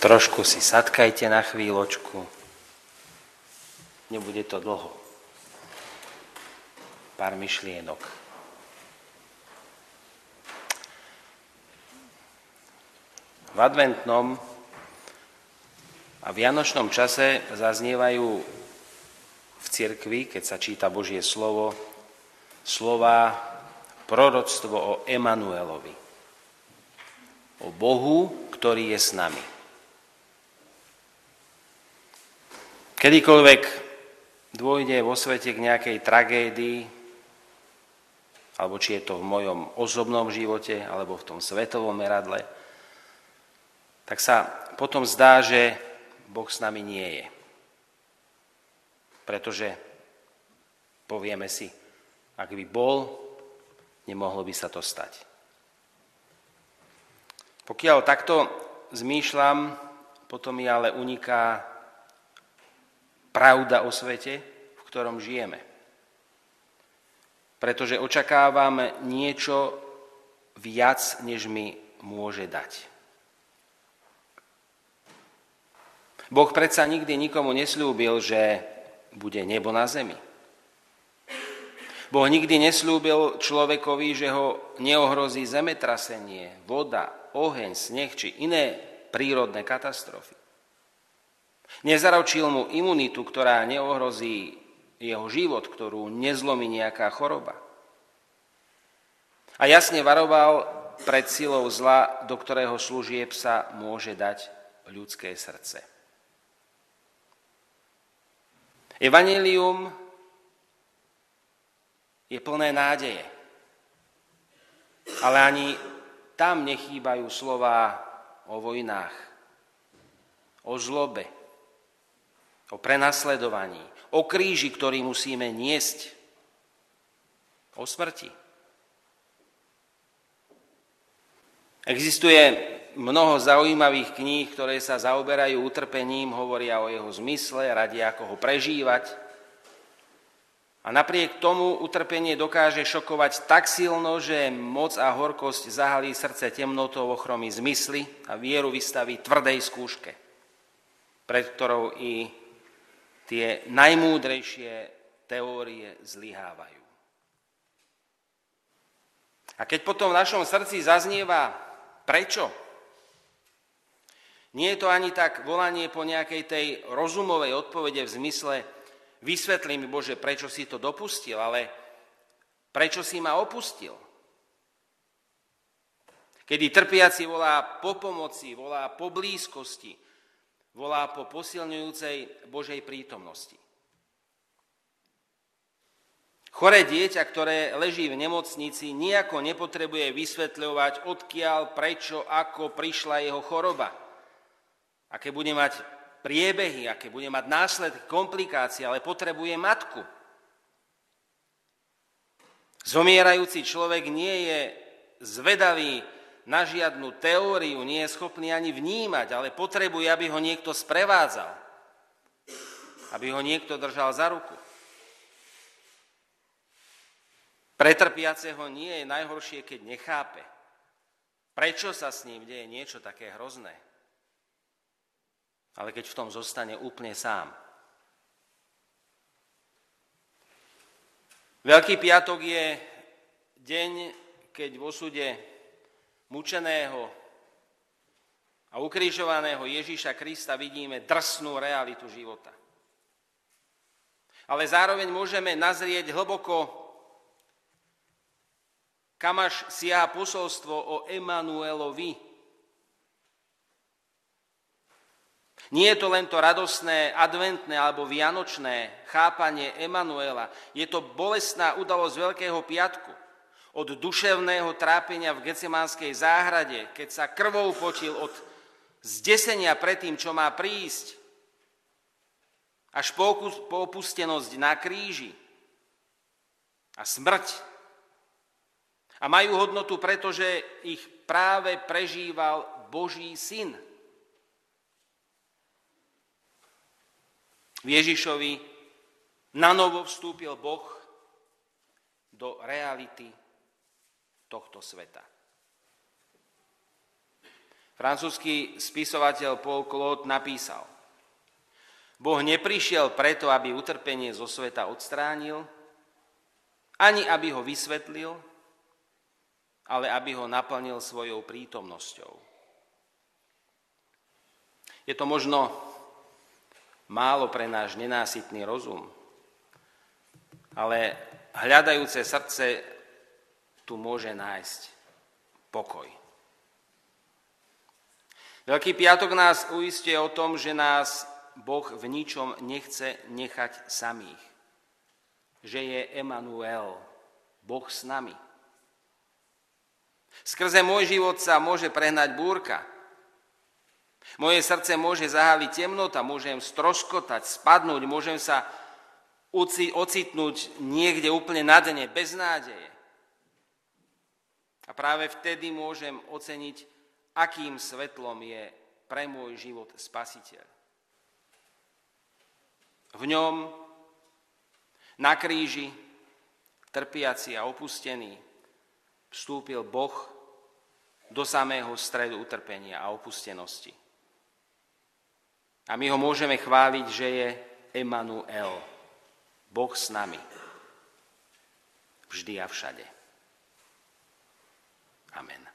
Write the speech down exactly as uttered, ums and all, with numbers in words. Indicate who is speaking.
Speaker 1: Trošku si sadkajte na chvíľočku. Nebude to dlho. Pár myšlienok. V adventnom a vianočnom čase zaznievajú v cirkvi, keď sa číta Božie slovo, slová proroctvo o Emanuelovi. O Bohu, ktorý je s nami. Kedykoľvek dôjde vo svete k nejakej tragédii, alebo či je to v mojom osobnom živote, alebo v tom svetovom meradle, tak sa potom zdá, že Boh s nami nie je. Pretože povieme si, ak by bol, nemohlo by sa to stať. Pokiaľ takto zmýšľam, potom mi ale uniká pravda o svete, v ktorom žijeme. Pretože očakávam niečo viac, než mi môže dať. Boh predsa nikdy nikomu nesľúbil, že bude nebo na zemi. Boh nikdy nesľúbil človekovi, že ho neohrozí zemetrasenie, voda, oheň, sneh či iné prírodné katastrofy. Nezaručil mu imunitu, ktorá neohrozí jeho život, ktorú nezlomí nejaká choroba. A jasne varoval pred silou zla, do ktorého služieb sa môže dať ľudské srdce. Evanjelium je plné nádeje, ale ani tam nechýbajú slová o vojnách, o zlobe, o prenasledovaní, o kríži, ktorý musíme niesť, o smrti. Existuje mnoho zaujímavých kníh, ktoré sa zaoberajú utrpením, hovoria o jeho zmysle, radia, ako ho prežívať. A napriek tomu utrpenie dokáže šokovať tak silno, že moc a horkosť zahalí srdce temnotou, ochromí zmysly a vieru vystaví tvrdej skúške, pred ktorou i tie najmúdrejšie teórie zlyhávajú. A keď potom v našom srdci zaznieva prečo, nie je to ani tak volanie po nejakej tej rozumovej odpovede v zmysle vysvetlí mi, Bože, prečo si to dopustil, ale prečo si ma opustil. Kedy trpiaci volá po pomoci, volá po blízkosti, volá po posilňujúcej Božej prítomnosti. Choré dieťa, ktoré leží v nemocnici, nijako nepotrebuje vysvetľovať, odkiaľ, prečo, ako prišla jeho choroba. Aké bude mať priebehy, aké bude mať následky, komplikácie, ale potrebuje matku. Zomierajúci človek nie je zvedavý na žiadnu teóriu, nie je schopný ani vnímať, ale potrebuje, aby ho niekto sprevádzal, aby ho niekto držal za ruku. Pre trpiaceho nie je najhoršie, keď nechápe, prečo sa s ním deje niečo také hrozné, ale keď v tom zostane úplne sám. Veľký piatok je deň, keď v osude mučeného a ukrižovaného Ježiša Krista vidíme drsnú realitu života. Ale zároveň môžeme nazrieť hlboko, kam až siaha posolstvo o Emanuelovi. Nie je to len to radosné, adventné alebo vianočné chápanie Emanuela. Je to bolestná udalosť Veľkého piatku. Od duševného trápenia v Getsemanskej záhrade, keď sa krvou potil od zdesenia pred tým, čo má prísť, až po opustenosť na kríži a smrť. A majú hodnotu, pretože ich práve prežíval Boží syn. V Ježišovi nanovo vstúpil Boh do reality tohto sveta. V Francúzsky spisovateľ Paul Claude napísal: Boh neprišiel preto, aby utrpenie zo sveta odstránil, ani aby ho vysvetlil, ale aby ho naplnil svojou prítomnosťou. Je to možno málo pre náš nenásytný rozum, ale hľadajúce srdce tu môže nájsť pokoj. Veľký piatok nás uisťuje o tom, že nás Boh v ničom nechce nechať samých. Že je Emanuel, Boh s nami. Skrze môj život sa môže prehnať búrka. Moje srdce môže zaháliť temnota, môžem stroskotať, spadnúť, môžem sa ocitnúť niekde úplne na dne, bez nádeje. A práve vtedy môžem oceniť, akým svetlom je pre môj život Spasiteľ. V ňom, na kríži, trpiaci a opustený, vstúpil Boh do samého stredu utrpenia a opustenosti. A my ho môžeme chváliť, že je Emanuel, Boh s nami, vždy a všade. Amen.